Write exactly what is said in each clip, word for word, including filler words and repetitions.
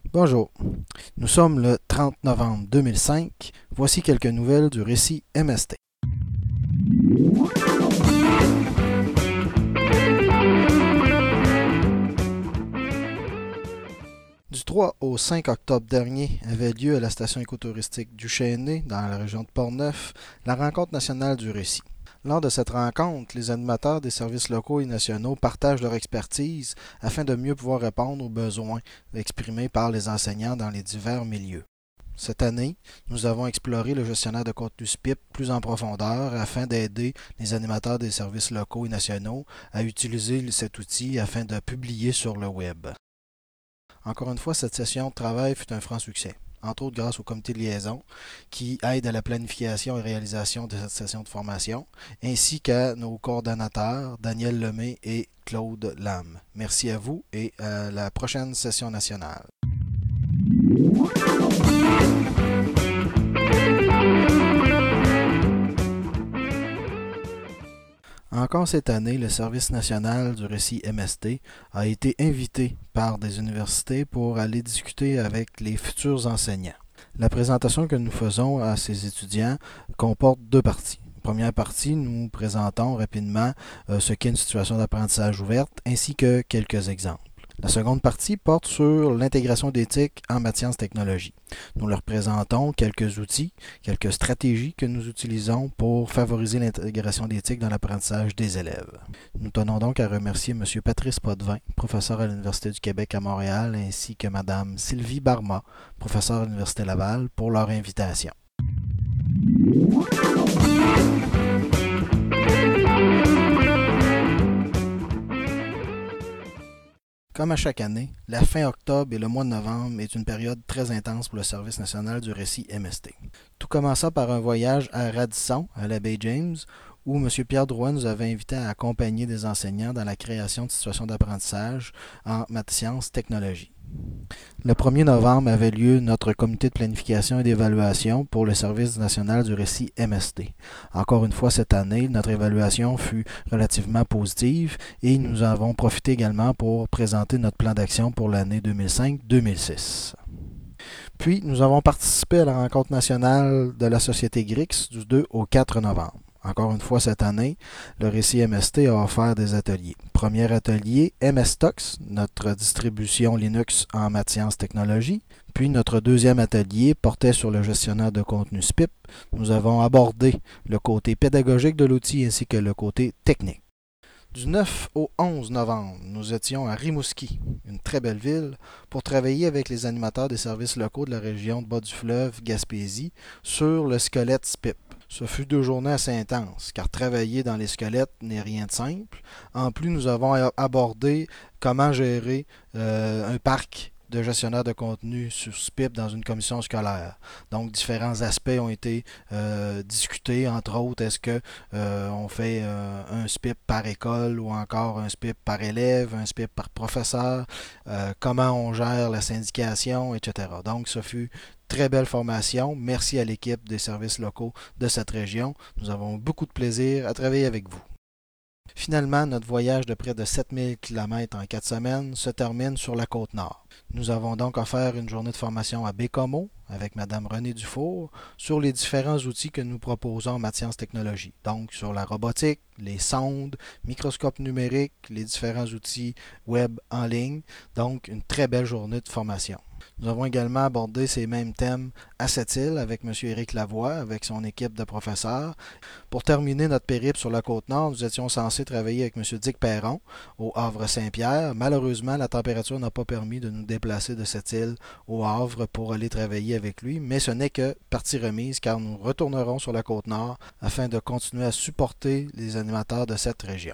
Bonjour, nous sommes le trente novembre deux mille cinq. Voici quelques nouvelles du récit M S T. Du trois au cinq octobre dernier avait lieu à la station écotouristique du Chêne, dans la région de Portneuf, la rencontre nationale du récit. Lors de cette rencontre, les animateurs des services locaux et nationaux partagent leur expertise afin de mieux pouvoir répondre aux besoins exprimés par les enseignants dans les divers milieux. Cette année, nous avons exploré le gestionnaire de contenu S P I P plus en profondeur afin d'aider les animateurs des services locaux et nationaux à utiliser cet outil afin de publier sur le web. Encore une fois, cette session de travail fut un franc succès, entre autres grâce au comité de liaison qui aide à la planification et réalisation de cette session de formation, ainsi qu'à nos coordonnateurs Daniel Lemay et Claude Lame. Merci à vous et à la prochaine session nationale. Encore cette année, le Service national du récit M S T a été invité par des universités pour aller discuter avec les futurs enseignants. La présentation que nous faisons à ces étudiants comporte deux parties. Première partie, nous présentons rapidement euh, ce qu'est une situation d'apprentissage ouverte ainsi que quelques exemples. La seconde partie porte sur l'intégration d'éthique en matière de technologie. Nous leur présentons quelques outils, quelques stratégies que nous utilisons pour favoriser l'intégration d'éthique dans l'apprentissage des élèves. Nous tenons donc à remercier M. Patrice Potvin, professeur à l'Université du Québec à Montréal, ainsi que Mme Sylvie Barma, professeure à l'Université Laval, pour leur invitation. Comme à chaque année, la fin octobre et le mois de novembre est une période très intense pour le Service national du récit M S T. Tout commença par un voyage à Radisson, à la baie James, où M. Pierre Drouin nous avait invités à accompagner des enseignants dans la création de situations d'apprentissage en maths sciences technologie. Le premier novembre avait lieu notre comité de planification et d'évaluation pour le Service national du récit M S T. Encore une fois cette année, notre évaluation fut relativement positive et nous avons profité également pour présenter notre plan d'action pour l'année deux mille cinq deux mille six. Puis, nous avons participé à la rencontre nationale de la Société G R I X du deux au quatre novembre. Encore une fois cette année, le récit M S T a offert des ateliers. Premier atelier, M S Tox, notre distribution Linux en maths sciences technologie. Puis notre deuxième atelier portait sur le gestionnaire de contenu S P I P. Nous avons abordé le côté pédagogique de l'outil ainsi que le côté technique. Du neuf au onze novembre, nous étions à Rimouski, une très belle ville, pour travailler avec les animateurs des services locaux de la région de Bas-du-Fleuve, Gaspésie, sur le squelette S P I P. Ce fut deux journées assez intenses, car travailler dans les squelettes n'est rien de simple. En plus, nous avons abordé comment gérer euh, un parc de gestionnaire de contenu sur S P I P dans une commission scolaire. Donc, différents aspects ont été euh, discutés, entre autres, est-ce que euh, on fait euh, un S P I P par école ou encore un S P I P par élève, un S P I P par professeur, euh, comment on gère la syndication, et cetera. Donc, ce fut très belle formation. Merci à l'équipe des services locaux de cette région. Nous avons beaucoup de plaisir à travailler avec vous. Finalement, notre voyage de près de sept mille kilomètres en quatre semaines se termine sur la Côte-Nord. Nous avons donc offert une journée de formation à Bécomo avec Mme Renée Dufour sur les différents outils que nous proposons en maths sciences technologie. Donc sur la robotique, les sondes, microscopes numériques, les différents outils web en ligne. Donc une très belle journée de formation. Nous avons également abordé ces mêmes thèmes à Sept-Îles avec M. Éric Lavoie, avec son équipe de professeurs. Pour terminer notre périple sur la Côte-Nord, nous étions censés travailler avec M. Dick Perron au Havre-Saint-Pierre. Malheureusement, la température n'a pas permis de nous déplacer de Sept-Îles au Havre pour aller travailler avec lui, mais ce n'est que partie remise car nous retournerons sur la Côte-Nord afin de continuer à supporter les animateurs de cette région.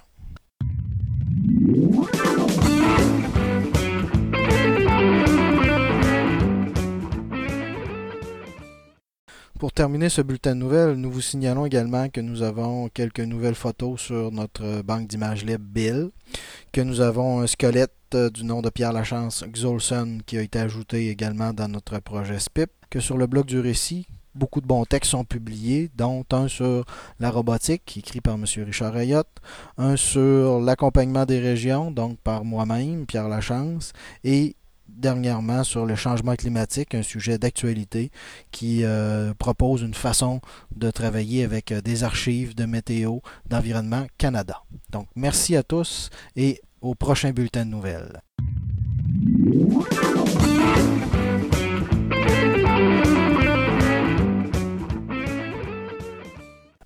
Pour terminer ce bulletin de nouvelles, nous vous signalons également que nous avons quelques nouvelles photos sur notre banque d'images libre Bill, que nous avons un squelette du nom de Pierre Lachance Xolson qui a été ajouté également dans notre projet S P I P, que sur le blog du récit, beaucoup de bons textes sont publiés, dont un sur la robotique, écrit par M. Richard Ayotte, un sur l'accompagnement des régions, donc par moi-même, Pierre Lachance, et dernièrement sur le changement climatique, un sujet d'actualité qui euh, propose une façon de travailler avec euh, des archives de météo d'Environnement Canada. Donc, merci à tous et au prochain bulletin de nouvelles.